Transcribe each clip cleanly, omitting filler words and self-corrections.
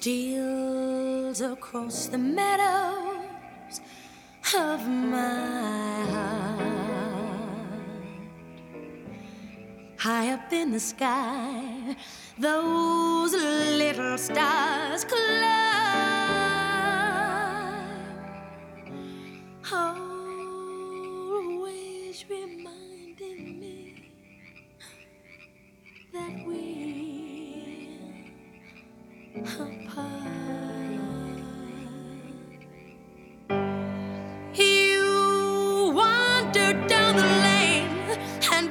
steals across the meadows of my heart. High up in the sky, those little stars climb, always reminding me that we're apart. You wandered down the lane and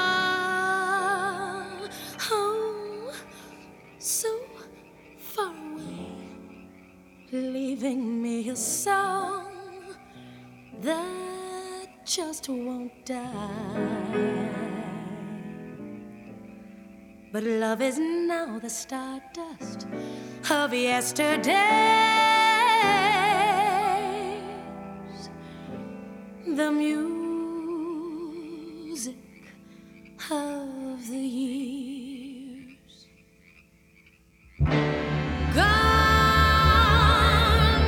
far, oh, so far away, leaving me a song that just won't die. But love is now the stardust of yesterdays, the music of the years. Gone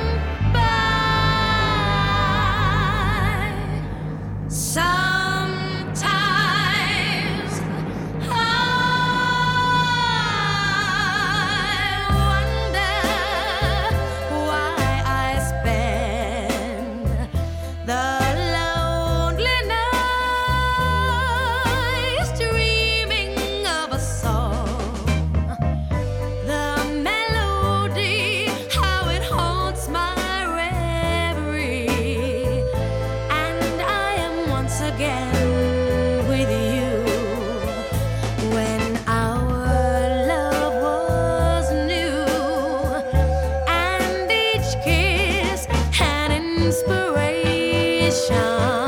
by. Sometimes I wonder why I spend the lonely nights dreaming of a song. The melody, how it haunts my reverie, and I am once again with you. When our love was new, and each kiss an inspiration.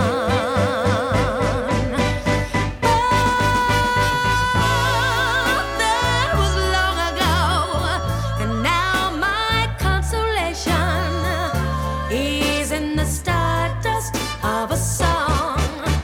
But that was long ago, and now my consolation is in the stardust of a song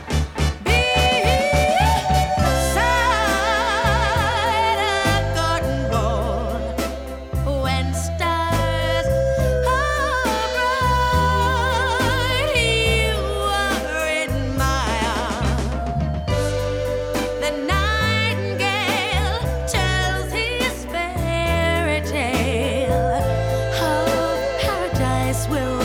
beside a garden wall. When stars are bright, you are in my arms. The nightingale tells his fairy tale of paradise where